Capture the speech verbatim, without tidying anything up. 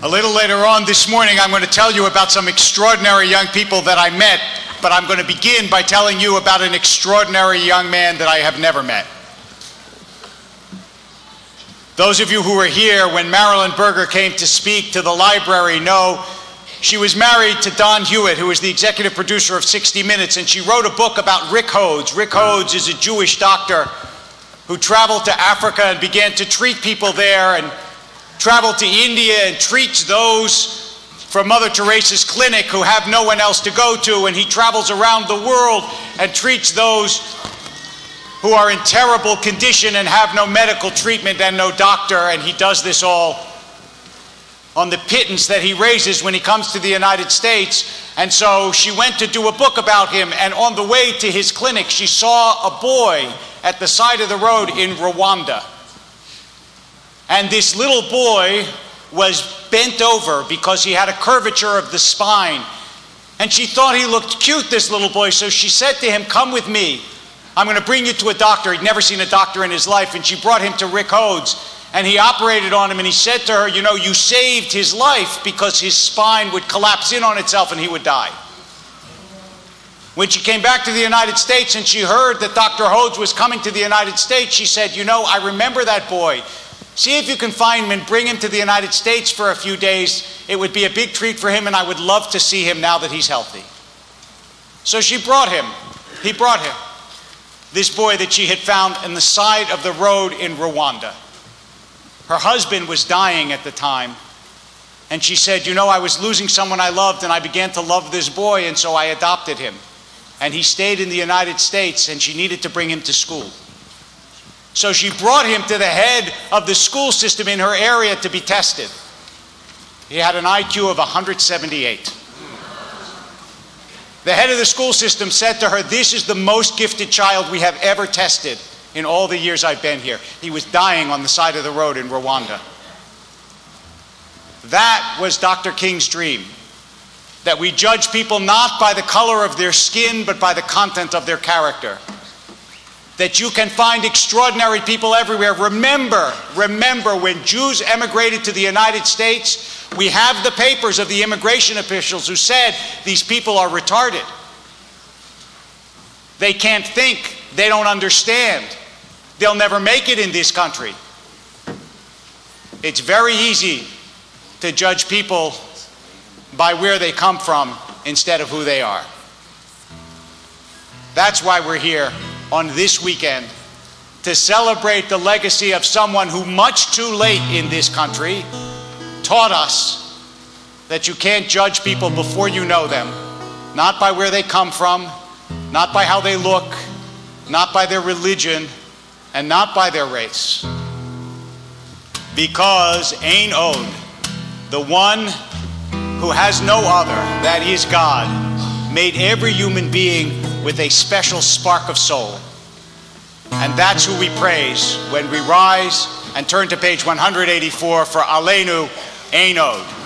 A little later on this morning, I'm going to tell you about some extraordinary young people that I met, but I'm going to begin by telling you about an extraordinary young man that I have never met. Those of you who were here when Marilyn Berger came to speak to the library know she was married to Don Hewitt, who is the executive producer of sixty minutes, and she wrote a book about Rick Hodes. Rick Hodes is a Jewish doctor who traveled to Africa and began to treat people there, and traveled to India and treats those from Mother Teresa's clinic who have no one else to go to, and he travels around the world and treats those who are in terrible condition and have no medical treatment and no doctor, and he does this all on the pittance that he raises when he comes to the United States. And so she went to do a book about him, and on the way to his clinic she saw a boy at the side of the road in Rwanda. And this little boy was bent over because he had a curvature of the spine. And she thought he looked cute, this little boy, so she said to him, "Come with me. I'm going to bring you to a doctor." He'd never seen a doctor in his life, and she brought him to Rick Hodes, and he operated on him, and he said to her, "You know, you saved his life because his spine would collapse in on itself and he would die." When she came back to the United States and she heard that Doctor Hodes was coming to the United States, she said, "You know, I remember that boy. See if you can find him and bring him to the United States for a few days. It would be a big treat for him, and I would love to see him now that he's healthy." So she brought him. He brought him. This boy that she had found on the side of the road in Rwanda. Her husband was dying at the time, and she said, "You know, I was losing someone I loved, and I began to love this boy, and so I adopted him. And he stayed in the United States, and she needed to bring him to school. So she brought him to the head of the school system in her area to be tested. He had an I Q of one hundred seventy-eight. The head of the school system said to her, "This is the most gifted child we have ever tested in all the years I've been here." He was dying on the side of the road in Rwanda. That was Doctor King's dream, that we judge people not by the color of their skin, but by the content of their character. That you can find extraordinary people everywhere. Remember, remember when Jews emigrated to the United States, we have the papers of the immigration officials who said these people are retarded. They can't think, they don't understand. They'll never make it in this country. It's very easy to judge people by where they come from instead of who they are. That's why we're here on this weekend, to celebrate the legacy of someone who much too late in this country taught us that you can't judge people before you know them, not by where they come from, not by how they look, not by their religion, and not by their race. Because Ein Od, the one who has no other, that is God, made every human being with a special spark of soul. And that's who we praise when we rise and turn to page one hundred eighty-four for Aleinu Ein Od.